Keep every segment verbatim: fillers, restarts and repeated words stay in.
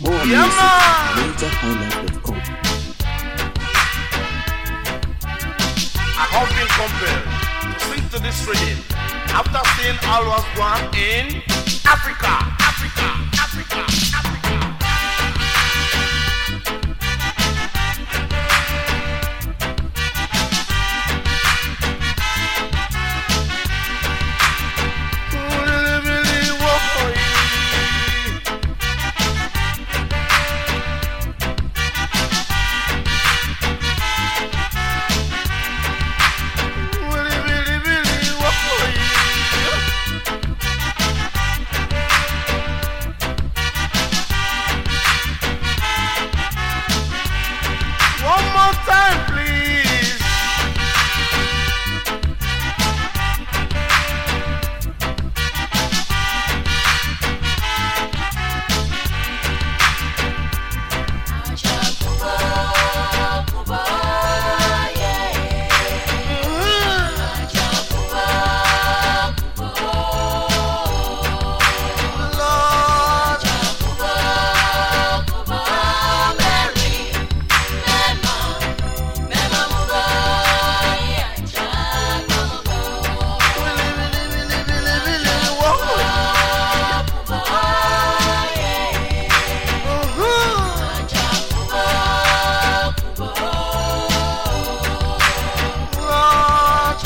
More Yeah, music man. at major highlife dot com. I have been compelled to sing to this rhythm after seeing all was gone in Africa, Africa, Africa, Africa. Really, really work for you. Really, really, really work for you. One more time, please. Lord, really, really, really, really, really work for you. Lord,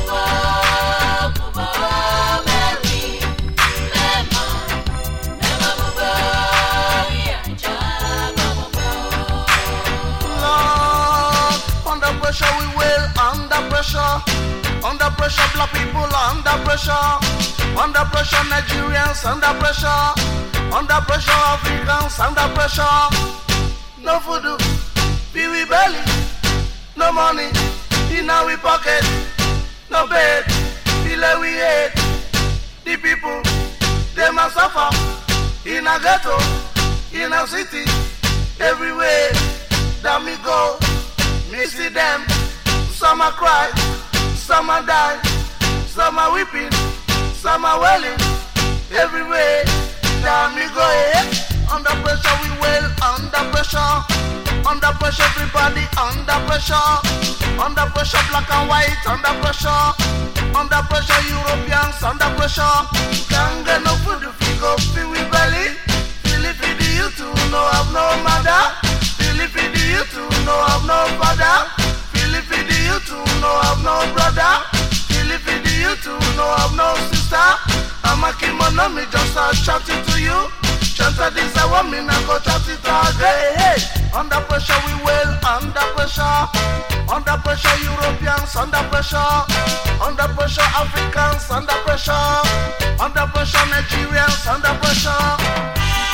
Lord, under pressure we will, under pressure, under pressure black people under pressure, under pressure Nigerians under pressure, under pressure Africans under pressure. No food, feel we belly, no money in our pocket, no bed, feel like we hate. The people, they must suffer in a ghetto, in a city, everywhere that me go, me see them. Some are cry, some are die, some are weeping, some are wailing. Everywhere that me go, eh? Under pressure we will, under pressure, under pressure everybody under pressure, under pressure black and white under pressure, under pressure Europeans under pressure. Can't get no food if we go feel we belly. Feel it for the youth who no have no mother. Feel it for the youth who no have no father. Feel it for the youth who no have no brother. Feel it for the youth who no have no sister. I'm a kimono, me just a chat it to you. Chant this I want me now go chat it all day. Hey, under pressure we will, under pressure, under pressure Europeans under pressure, under pressure Africans under pressure, under pressure Nigerians under pressure.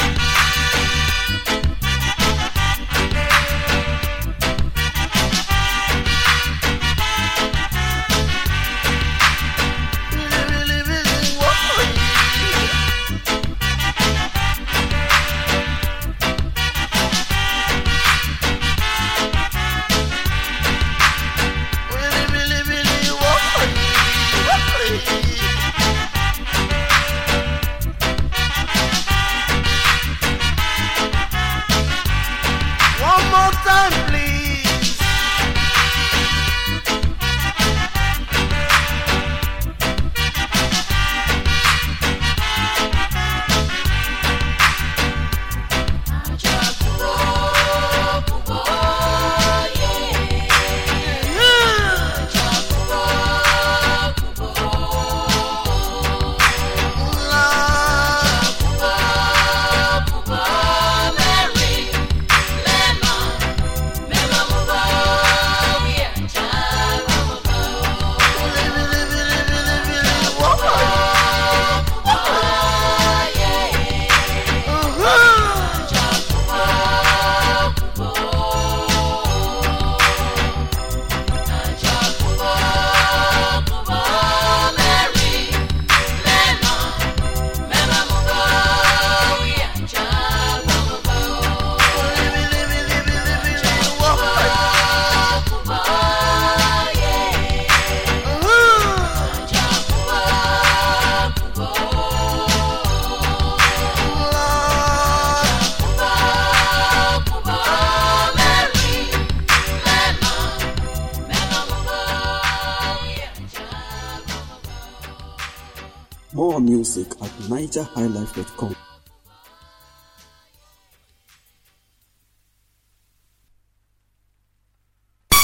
Really, really, really work for you. Really, really, really work for you. Work for you. More music at niger high life dot com.